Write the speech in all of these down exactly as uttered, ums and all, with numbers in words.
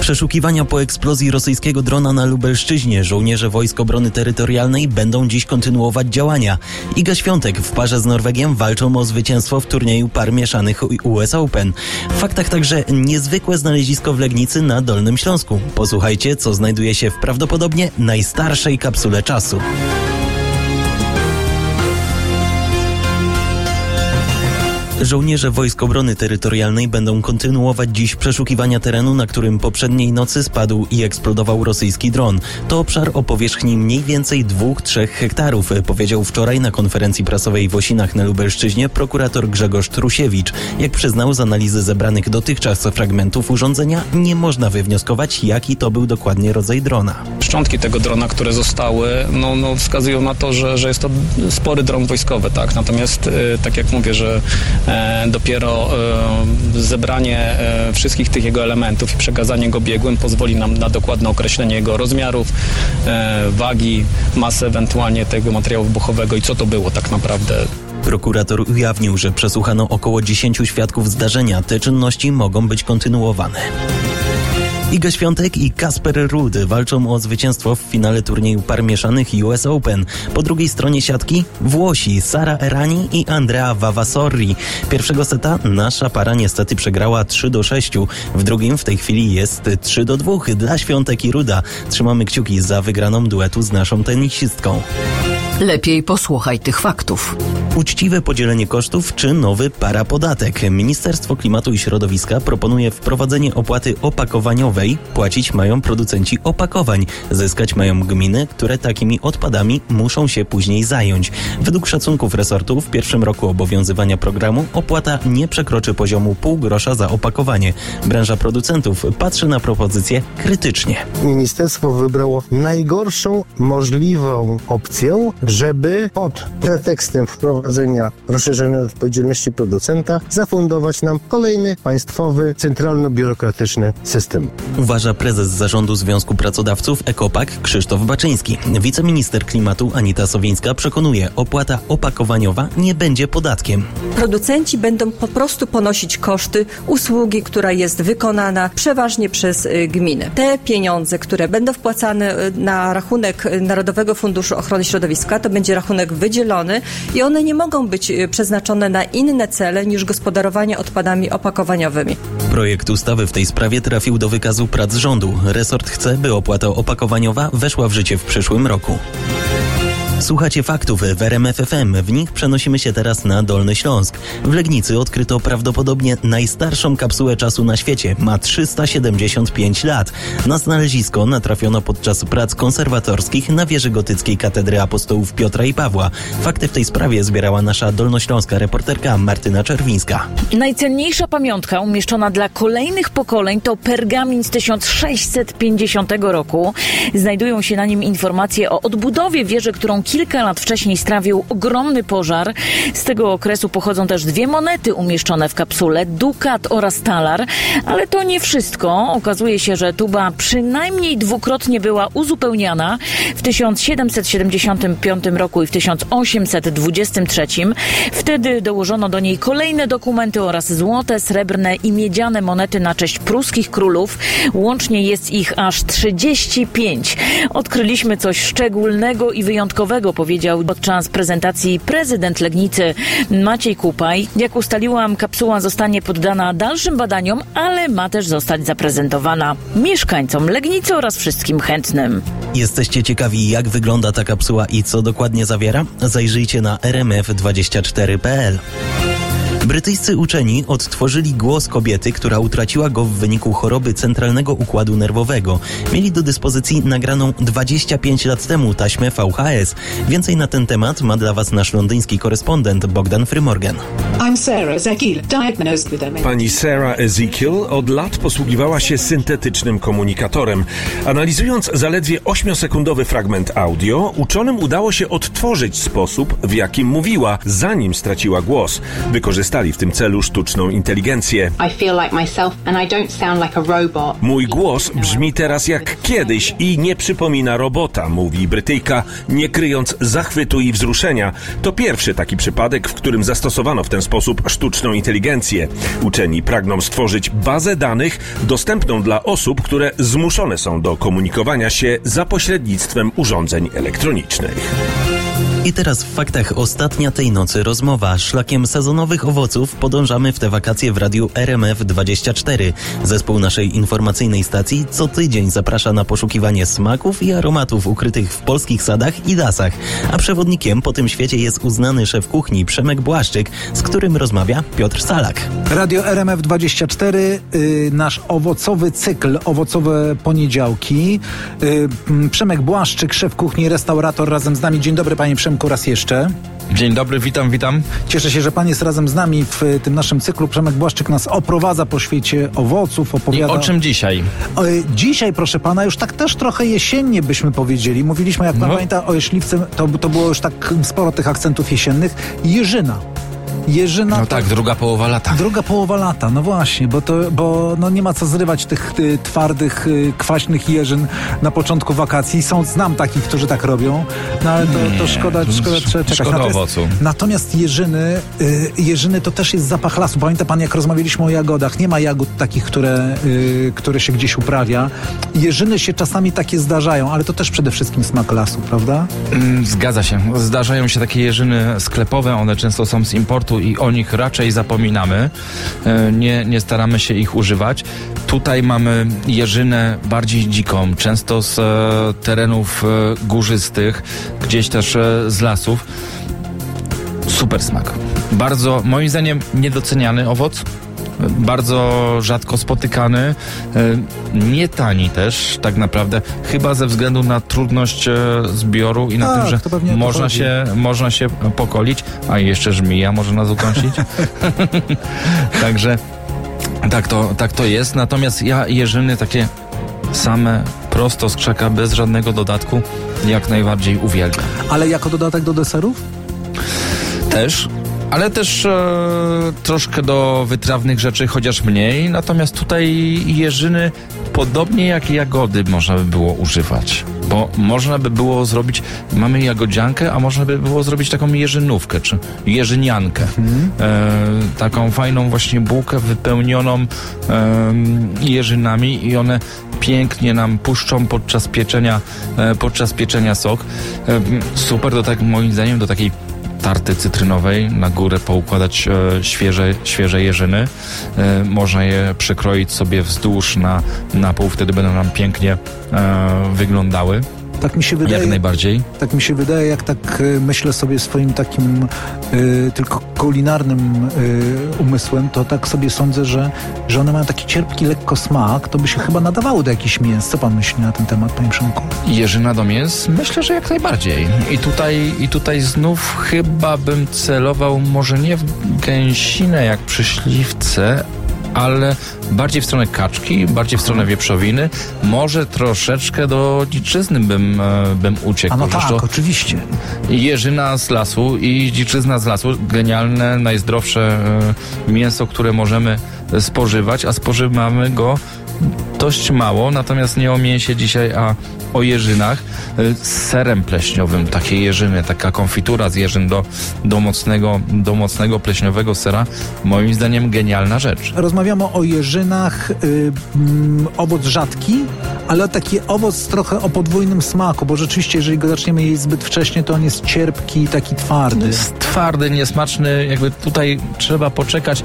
Przeszukiwania po eksplozji rosyjskiego drona na Lubelszczyźnie. Żołnierze Wojsk Obrony Terytorialnej będą dziś kontynuować działania. Iga Świątek w parze z Norwegiem walczą o zwycięstwo w turnieju par mieszanych U S Open. W faktach także niezwykłe znalezisko w Legnicy na Dolnym Śląsku. Posłuchajcie, co znajduje się w prawdopodobnie najstarszej kapsule czasu. Żołnierze Wojsk Obrony Terytorialnej będą kontynuować dziś przeszukiwania terenu, na którym poprzedniej nocy spadł i eksplodował rosyjski dron. To obszar o powierzchni mniej więcej dwa do trzech hektarów, powiedział wczoraj na konferencji prasowej w Osinach na Lubelszczyźnie prokurator Grzegorz Trusiewicz. Jak przyznał, z analizy zebranych dotychczas fragmentów urządzenia nie można wywnioskować, jaki to był dokładnie rodzaj drona. Szczątki tego drona, które zostały, no, no wskazują na to, że, że jest to spory dron wojskowy, tak? Natomiast, yy, tak jak mówię, że dopiero zebranie wszystkich tych jego elementów i przekazanie go biegłym pozwoli nam na dokładne określenie jego rozmiarów, wagi, masy ewentualnie tego materiału wybuchowego i co to było tak naprawdę. Prokurator ujawnił, że przesłuchano około dziesięciu świadków zdarzenia. Te czynności mogą być kontynuowane. Iga Świątek i Kasper Ruud walczą o zwycięstwo w finale turnieju par mieszanych U S Open. Po drugiej stronie siatki Włosi Sara Errani i Andrea Vavasorri. Pierwszego seta nasza para niestety przegrała trzy do sześciu. W drugim w tej chwili jest trzy do dwóch dla Świątek i Ruda. Trzymamy kciuki za wygraną duetu z naszą tenisistką. Lepiej posłuchaj tych faktów. Uczciwe podzielenie kosztów czy nowy parapodatek? Ministerstwo Klimatu i Środowiska proponuje wprowadzenie opłaty opakowaniowej. Płacić mają producenci opakowań. Zyskać mają gminy, które takimi odpadami muszą się później zająć. Według szacunków resortu w pierwszym roku obowiązywania programu opłata nie przekroczy poziomu pół grosza za opakowanie. Branża producentów patrzy na propozycję krytycznie. Ministerstwo wybrało najgorszą możliwą opcję, żeby pod pretekstem wprowadzenia rozszerzonej odpowiedzialności producenta zafundować nam kolejny państwowy, centralno-biurokratyczny system. Uważa prezes zarządu Związku Pracodawców EKOPAK Krzysztof Baczyński. Wiceminister klimatu Anita Sowińska przekonuje, opłata opakowaniowa nie będzie podatkiem. Producenci będą po prostu ponosić koszty usługi, która jest wykonana przeważnie przez y, gminy. Te pieniądze, które będą wpłacane y, na rachunek Narodowego Funduszu Ochrony Środowiska, to będzie rachunek wydzielony i one nie mogą być y, przeznaczone na inne cele niż gospodarowanie odpadami opakowaniowymi. Projekt ustawy w tej sprawie trafił do wykazu prac rządu. Resort chce, by opłata opakowaniowa weszła w życie w przyszłym roku. Słuchacie faktów w R M F F M. W nich przenosimy się teraz na Dolny Śląsk. W Legnicy odkryto prawdopodobnie najstarszą kapsułę czasu na świecie. Ma trzysta siedemdziesiąt pięć lat. Na znalezisko natrafiono podczas prac konserwatorskich na wieży gotyckiej katedry apostołów Piotra i Pawła. Fakty w tej sprawie zbierała nasza dolnośląska reporterka Martyna Czerwińska. Najcenniejsza pamiątka umieszczona dla kolejnych pokoleń to pergamin z tysiąc sześćset pięćdziesiątego roku. Znajdują się na nim informacje o odbudowie wieży, którą kilka lat wcześniej strawił ogromny pożar. Z tego okresu pochodzą też dwie monety umieszczone w kapsule, dukat oraz talar. Ale to nie wszystko. Okazuje się, że tuba przynajmniej dwukrotnie była uzupełniana w tysiąc siedemset siedemdziesiątym piątym roku i w tysiąc osiemset dwudziestym trzecim. Wtedy dołożono do niej kolejne dokumenty oraz złote, srebrne i miedziane monety na cześć pruskich królów. Łącznie jest ich aż trzydzieści pięć. Odkryliśmy coś szczególnego i wyjątkowego, powiedział podczas prezentacji prezydent Legnicy Maciej Kupaj. Jak ustaliłam, kapsuła zostanie poddana dalszym badaniom, ale ma też zostać zaprezentowana mieszkańcom Legnicy oraz wszystkim chętnym. Jesteście ciekawi, jak wygląda ta kapsuła i co dokładnie zawiera? Zajrzyjcie na r m f dwadzieścia cztery kropka p l. Brytyjscy uczeni odtworzyli głos kobiety, która utraciła go w wyniku choroby centralnego układu nerwowego. Mieli do dyspozycji nagraną dwadzieścia pięć lat temu taśmę V H S. Więcej na ten temat ma dla Was nasz londyński korespondent Bogdan Frymorgan. Pani Sarah Ezekiel od lat posługiwała się syntetycznym komunikatorem. Analizując zaledwie ośmiosekundowy fragment audio, uczonym udało się odtworzyć sposób, w jakim mówiła, zanim straciła głos. Wykorzystała wykorzystali w tym celu sztuczną inteligencję. I feel like myself and I don't sound like a robot. Mój głos brzmi teraz jak kiedyś i nie przypomina robota, mówi Brytyjka, nie kryjąc zachwytu i wzruszenia. To pierwszy taki przypadek, w którym zastosowano w ten sposób sztuczną inteligencję. Uczeni pragną stworzyć bazę danych dostępną dla osób, które zmuszone są do komunikowania się za pośrednictwem urządzeń elektronicznych. I teraz w faktach ostatnia tej nocy rozmowa. Szlakiem sezonowych owoców podążamy w te wakacje w radiu R M F dwadzieścia cztery. Zespół naszej informacyjnej stacji co tydzień zaprasza na poszukiwanie smaków i aromatów ukrytych w polskich sadach i lasach. A przewodnikiem po tym świecie jest uznany szef kuchni Przemek Błaszczyk, z którym rozmawia Piotr Salak. Radio R M F dwadzieścia cztery, yy, nasz owocowy cykl, owocowe poniedziałki. Yy, Przemek Błaszczyk, szef kuchni, restaurator razem z nami. Dzień dobry, panie Przemku, raz jeszcze. Dzień dobry, witam, witam. Cieszę się, że pan jest razem z nami w tym naszym cyklu. Przemek Błaszczyk nas oprowadza po świecie owoców, opowiada... I o czym dzisiaj? O, dzisiaj, proszę pana, już tak też trochę jesiennie byśmy powiedzieli. Mówiliśmy, jak pan no. pamięta, o jeśliwce, to, to było już tak sporo tych akcentów jesiennych. Jeżyna. Jeżyna no tak, to, druga połowa lata. Druga połowa lata, no właśnie, bo, to, bo no nie ma co zrywać tych y, twardych, y, kwaśnych jeżyn na początku wakacji. Są, znam takich, którzy tak robią, no ale to, to szkoda, to szkoda, trzeba czekać. Szkoda natomiast, owocu. Natomiast jeżyny, y, jeżyny to też jest zapach lasu. Pamięta pan, jak rozmawialiśmy o jagodach? Nie ma jagód takich, które, y, które się gdzieś uprawia. Jeżyny się czasami takie zdarzają, ale to też przede wszystkim smak lasu, prawda? Mm, zgadza się. Zdarzają się takie jeżyny sklepowe, one często są z importu i o nich raczej zapominamy. Nie, nie staramy się ich używać. Tutaj mamy jeżynę bardziej dziką, często z e, terenów e, górzystych, gdzieś też e, z lasów. Super smak. Bardzo, moim zdaniem, niedoceniany owoc. Bardzo rzadko spotykany, nie tani też tak naprawdę, chyba ze względu na trudność zbioru i na A, tym, że można się, można się pokolić, a jeszcze żmija może nas ukąsić. Także tak to, tak to jest, natomiast ja jeżyny takie same, prosto z krzaka, bez żadnego dodatku, jak najbardziej uwielbiam. Ale jako dodatek do deserów? Też. Ale też e, troszkę do wytrawnych rzeczy, chociaż mniej. Natomiast tutaj jeżyny, podobnie jak jagody, można by było używać. Bo można by było zrobić, mamy jagodziankę, a można by było zrobić taką jeżynówkę, czy jeżyniankę. Mhm. E, taką fajną właśnie bułkę wypełnioną e, jeżynami i one pięknie nam puszczą podczas pieczenia, e, podczas pieczenia sok. E, super do tak, moim zdaniem, do takiej tarty cytrynowej, na górę poukładać e, świeże, świeże jeżyny. E, można je przekroić sobie wzdłuż na, na pół, wtedy będą nam pięknie e, wyglądały. Tak mi się wydaje. Jak najbardziej. Tak mi się wydaje, jak tak y, myślę sobie swoim takim y, tylko kulinarnym y, umysłem, to tak sobie sądzę, że, że one mają taki cierpki lekko smak, to by się chyba nadawało do jakichś mięs. Co pan myśli na ten temat, panie Przemku? Jeżyna do mięs? Myślę, że jak najbardziej. I tutaj, i tutaj znów chyba bym celował może nie w gęsinę jak przy śliwce, ale bardziej w stronę kaczki, bardziej w stronę wieprzowiny, może troszeczkę do dziczyzny bym, bym uciekł. A no tak, to oczywiście. Jeżyna z lasu i dziczyzna z lasu, genialne, najzdrowsze mięso, które możemy spożywać, a spożywamy go dość mało, natomiast nie o mięsie dzisiaj, a o jeżynach z serem pleśniowym, takie jeżyny, taka konfitura z jeżyn do, do, mocnego, do mocnego pleśniowego sera, moim zdaniem genialna rzecz. Rozmawiamy o jeżynach, yy, mm, owoc rzadki, ale taki owoc trochę o podwójnym smaku, bo rzeczywiście, jeżeli go zaczniemy jeść zbyt wcześnie, to on jest cierpki, taki twardy. Jest twardy, niesmaczny, jakby tutaj trzeba poczekać,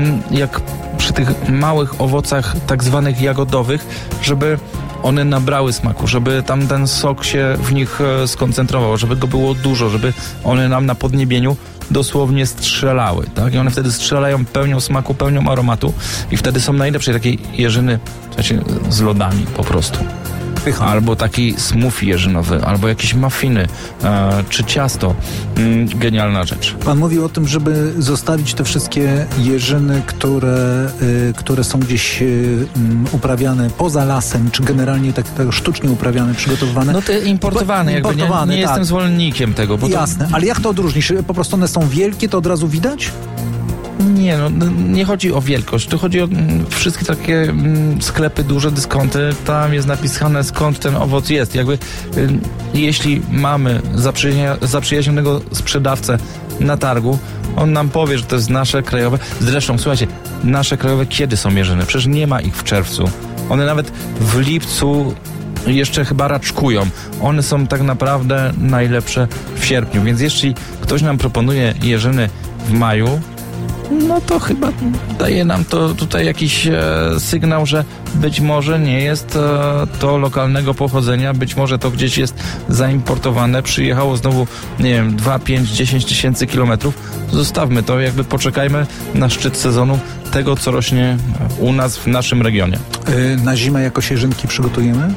jak przy tych małych owocach tak zwanych jagodowych, żeby one nabrały smaku, żeby tam ten sok się w nich skoncentrował, żeby go było dużo, żeby one nam na podniebieniu dosłownie strzelały, tak? I one wtedy strzelają pełnią smaku, pełnią aromatu i wtedy są najlepsze takie jeżyny, słuchajcie, z lodami po prostu. Albo taki smoothie jeżynowy, albo jakieś muffiny, e, czy ciasto. Mm, genialna rzecz. Pan mówił o tym, żeby zostawić te wszystkie jeżyny, które, y, które są gdzieś y, uprawiane poza lasem, czy generalnie tak, tak sztucznie uprawiane, przygotowywane. No te importowane, jakby importowane, nie, nie tak. jestem zwolennikiem tego. Bo Jasne, to... ale jak to odróżnić? Po prostu one są wielkie, to od razu widać? Nie, no nie chodzi o wielkość, to chodzi o mm, wszystkie takie mm, sklepy, duże dyskonty, tam jest napisane skąd ten owoc jest. Jakby y, jeśli mamy zaprzyja- zaprzyjaźnionego sprzedawcę na targu, on nam powie, że to jest nasze krajowe. Zresztą, słuchajcie, nasze krajowe kiedy są mierzyne? Przecież nie ma ich w czerwcu. One nawet w lipcu jeszcze chyba raczkują. One są tak naprawdę najlepsze w sierpniu, więc jeśli ktoś nam proponuje jeżyny w maju, no to chyba daje nam to tutaj jakiś e, sygnał, że być może nie jest e, to lokalnego pochodzenia, być może to gdzieś jest zaimportowane, przyjechało znowu, nie wiem, dwa, pięć, dziesięć tysięcy kilometrów. Zostawmy to, jakby poczekajmy na szczyt sezonu tego, co rośnie u nas w naszym regionie. Yy, na zimę jakoś jeżynki przygotujemy?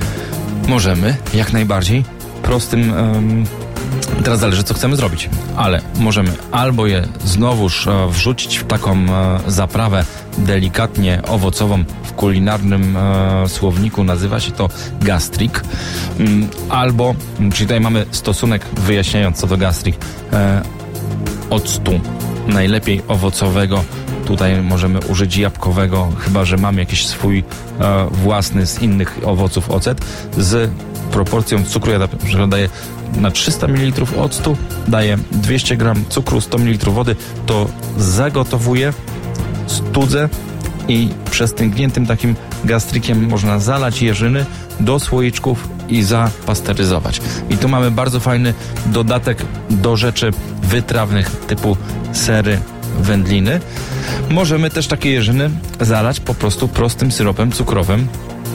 Możemy, jak najbardziej. Prostym... Ym, Teraz zależy, co chcemy zrobić, ale możemy albo je znowuż e, wrzucić w taką e, zaprawę delikatnie owocową, w kulinarnym e, słowniku nazywa się to gastrik, mm, albo, czyli tutaj mamy stosunek, wyjaśniając co to gastrik, e, octu, najlepiej owocowego. Tutaj możemy użyć jabłkowego, chyba że mamy jakiś swój e, własny z innych owoców ocet z proporcją cukru. Ja na daję na trzysta mililitrów octu, daję dwieście gram cukru, sto mililitrów wody, to zagotowuję, studzę i przestęgniętym takim gastrikiem można zalać jeżyny do słoiczków i zapasteryzować. I tu mamy bardzo fajny dodatek do rzeczy wytrawnych typu sery, wędliny. Możemy też takie jeżyny zalać po prostu prostym syropem cukrowym,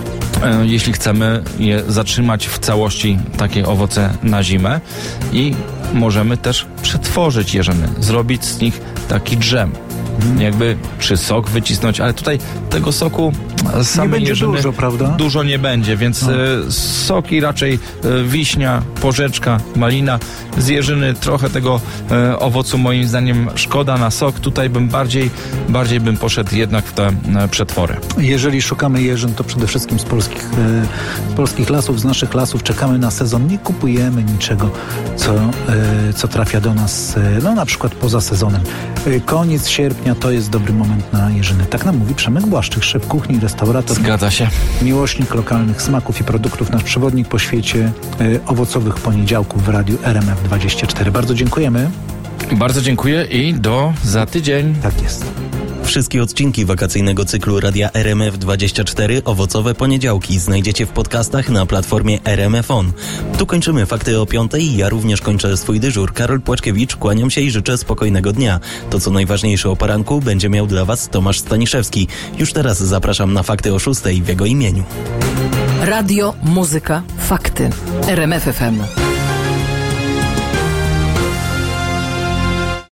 jeśli chcemy je zatrzymać w całości, takie owoce na zimę, i możemy też przetworzyć jeżyny, zrobić z nich taki dżem. Jakby, czy sok wycisnąć, ale tutaj tego soku samej nie będzie jeżyny dużo, prawda? Dużo nie będzie, więc no. e, soki raczej e, wiśnia, porzeczka, malina. Z jeżyny trochę tego e, owocu moim zdaniem szkoda na sok. Tutaj bym bardziej, bardziej bym poszedł jednak w te e, przetwory. Jeżeli szukamy jeżyn, to przede wszystkim z polskich, e, z polskich lasów, z naszych lasów. Czekamy na sezon, nie kupujemy niczego, co, e, co trafia do nas, e, no na przykład poza sezonem. E, koniec sierpnia to jest dobry moment na jeżyny. Tak nam mówi Przemek Błaszczyk, szef kuchni, restaurator. Zgadza się. Miłośnik lokalnych smaków i produktów, nasz przewodnik po świecie y, owocowych poniedziałków w radiu R M F dwadzieścia cztery. Bardzo dziękujemy. Bardzo dziękuję i do za tydzień. Tak jest. Wszystkie odcinki wakacyjnego cyklu Radia R M F dwadzieścia cztery Owocowe Poniedziałki znajdziecie w podcastach na platformie R M F On. Tu kończymy fakty o piątej. Ja również kończę swój dyżur. Karol Płaczkiewicz, kłaniam się i życzę spokojnego dnia. To, co najważniejsze o poranku, będzie miał dla Was Tomasz Staniszewski. Już teraz zapraszam na fakty o szóstej w jego imieniu. Radio, muzyka, fakty. R M F F M.